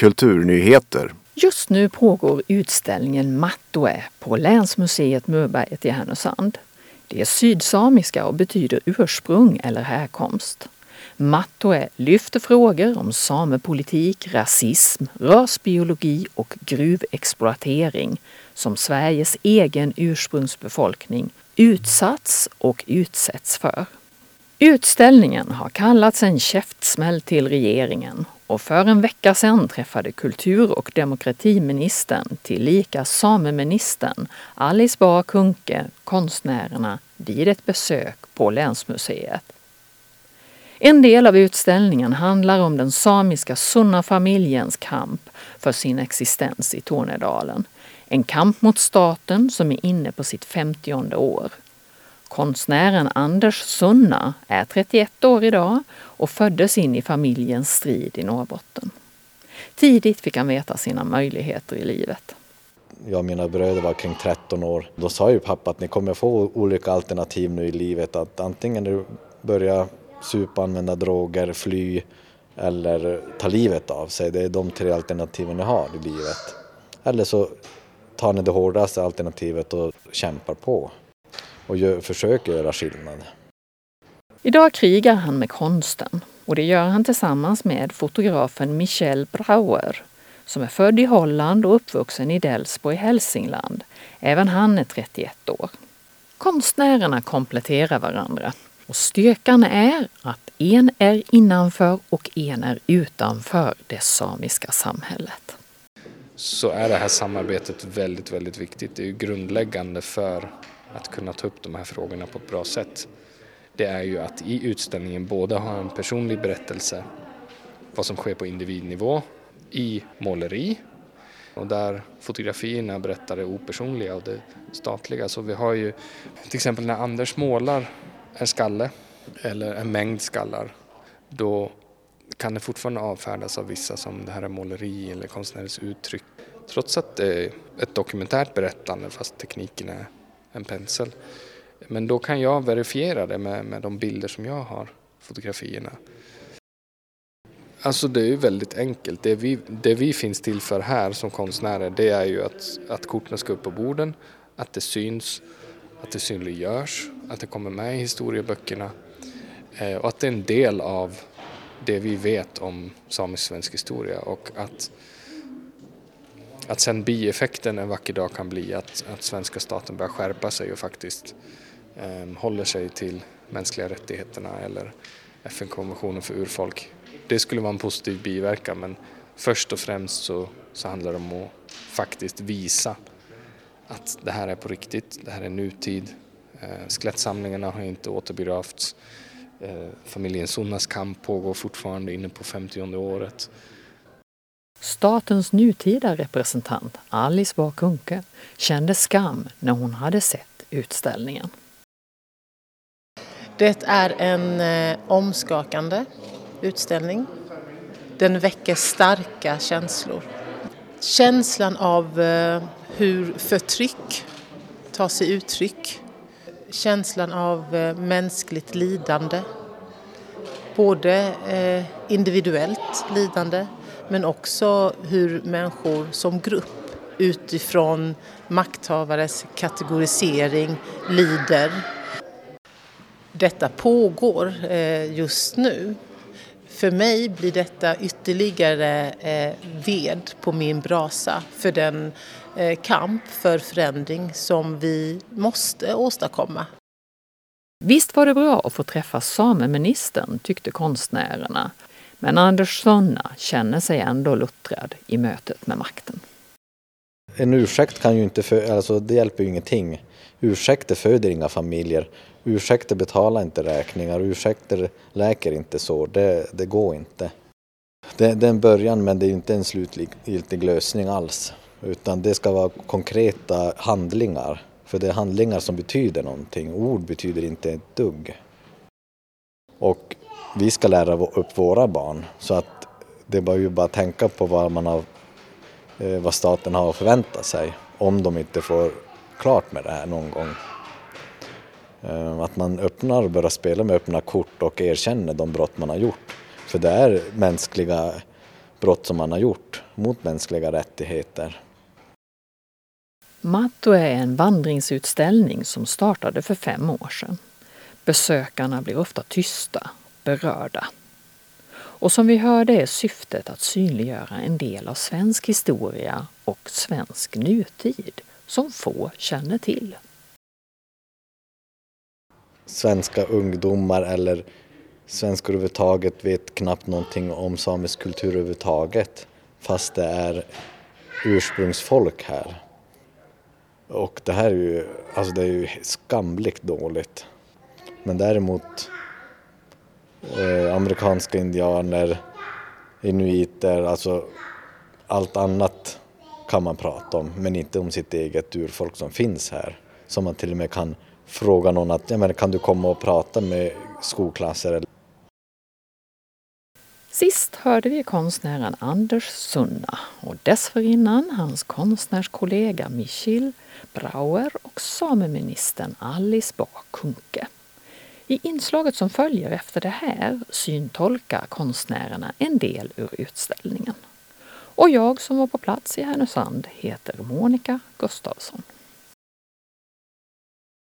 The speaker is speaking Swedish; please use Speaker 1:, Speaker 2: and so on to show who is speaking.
Speaker 1: Kulturnyheter.
Speaker 2: Just nu pågår utställningen Mattoe på Länsmuseet Murberget i Härnösand. Det är sydsamiska och betyder ursprung eller härkomst. Mattoe lyfter frågor om samepolitik, rasism, rasbiologi och gruvexploatering som Sveriges egen ursprungsbefolkning utsatts och utsätts för. Utställningen har kallats en käftsmäll till regeringen och för en vecka sedan träffade kultur- och demokratiministern tillika sameministern Alice Bah Kuhnke konstnärerna vid ett besök på Länsmuseet. En del av utställningen handlar om den samiska Sunna-familjens kamp för sin existens i Tornedalen. En kamp mot staten som är inne på sitt 50:e år. Konstnären Anders Sunna är 31 år idag och föddes in i familjens strid i Norrbotten. Tidigt fick han veta sina möjligheter i livet.
Speaker 3: Jag och mina bröder var kring 13 år. Då sa ju pappa att ni kommer få olika alternativ nu i livet. Att antingen du börjar supa, använda droger, fly eller ta livet av sig. Det är de 3 alternativen ni har i livet. Eller så tar ni det hårdaste alternativet och kämpar på. Och försöker göra skillnad.
Speaker 2: Idag krigar han med konsten och det gör han tillsammans med fotografen Michel Brouwer som är född i Holland och uppvuxen i Delsbo i Hälsingland. Även han är 31 år. Konstnärerna kompletterar varandra och styrkan är att en är innanför och en är utanför det samiska samhället.
Speaker 4: Så är det här samarbetet väldigt, väldigt viktigt. Det är ju grundläggande för att kunna ta upp de här frågorna på ett bra sätt. Det är ju att i utställningen både ha en personlig berättelse, vad som sker på individnivå, i måleri. Och där fotografierna berättar det opersonliga och det statliga. Så vi har ju till exempel när Anders målar en skalle eller en mängd skallar. Då kan det fortfarande avfärdas av vissa som det här är måleri eller konstnärligt uttryck. Trots att det är ett dokumentärt berättande fast tekniken är en pensel. Men då kan jag verifiera det med de bilder som jag har, fotografierna. Alltså det är ju väldigt enkelt. Det vi finns till för här som konstnärer, det är ju att korten ska upp på borden, att det syns, att det synliggörs, att det kommer med i historieböckerna och att det är en del av det vi vet om samisk-svensk historia och att sen bieffekten en vacker dag kan bli att svenska staten börjar skärpa sig och faktiskt håller sig till mänskliga rättigheterna eller FN-konventionen för urfolk. Det skulle vara en positiv biverkan, men först och främst så handlar det om att faktiskt visa att det här är på riktigt, det här är nutid. Skelettsamlingarna har inte återbegravts. Familjen Sunnas kamp pågår fortfarande inne på 50:e året.
Speaker 2: Statens nutida representant Alice Bah Kuhnke kände skam när hon hade sett utställningen.
Speaker 5: Det är en omskakande utställning. Den väcker starka känslor. Känslan av hur förtryck tar sig uttryck. Känslan av mänskligt lidande. Både individuellt lidande men också hur människor som grupp utifrån makthavares kategorisering lider. Detta pågår just nu. För mig blir detta ytterligare ved på min brasa för den kamp för förändring som vi måste åstadkomma.
Speaker 2: Visst var det bra att få träffa sameministern, tyckte konstnärerna. Men Anders Sunna känner sig ändå luttrad i mötet med makten.
Speaker 3: En ursäkt kan ju inte, alltså det hjälper ju ingenting. Ursäkter föder inga familjer. Ursäkter betalar inte räkningar. Ursäkter läker inte så. Det går inte. Det är en början, men det är inte en slutgiltig lösning alls. Utan det ska vara konkreta handlingar. För det är handlingar som betyder någonting. Ord betyder inte ett dugg. Och vi ska lära upp våra barn. Så att det är ju bara att tänka på vad staten har att förvänta sig. Om de inte får klart med det här någon gång. Att man öppnar och börjar spela med öppna kort och erkänner de brott man har gjort. För det är mänskliga brott som man har gjort mot mänskliga rättigheter.
Speaker 2: Mattoe är en vandringsutställning som startade för 5 år sedan. Besökarna blir ofta tysta, berörda. Och som vi hörde är syftet att synliggöra en del av svensk historia och svensk nutid som få känner till.
Speaker 3: Svenska ungdomar eller svenskar överhuvudtaget vet knappt någonting om samisk kultur överhuvudtaget, fast det är ursprungsfolk här. Och det här är ju, alltså det är ju skamligt dåligt. Men däremot amerikanska indianer, inuiter, alltså allt annat kan man prata om, men inte om sitt eget urfolk som finns här. Som man till och med kan fråga någon att, kan du komma och prata med skolklasser?
Speaker 2: Sist hörde vi konstnären Anders Sunna och dessförinnan hans konstnärskollega Michiel Brauer och sameministern Alice Bah Kuhnke. I inslaget som följer efter det här syntolkar konstnärerna en del ur utställningen. Och jag som var på plats i Härnösand heter Monica Gustafsson.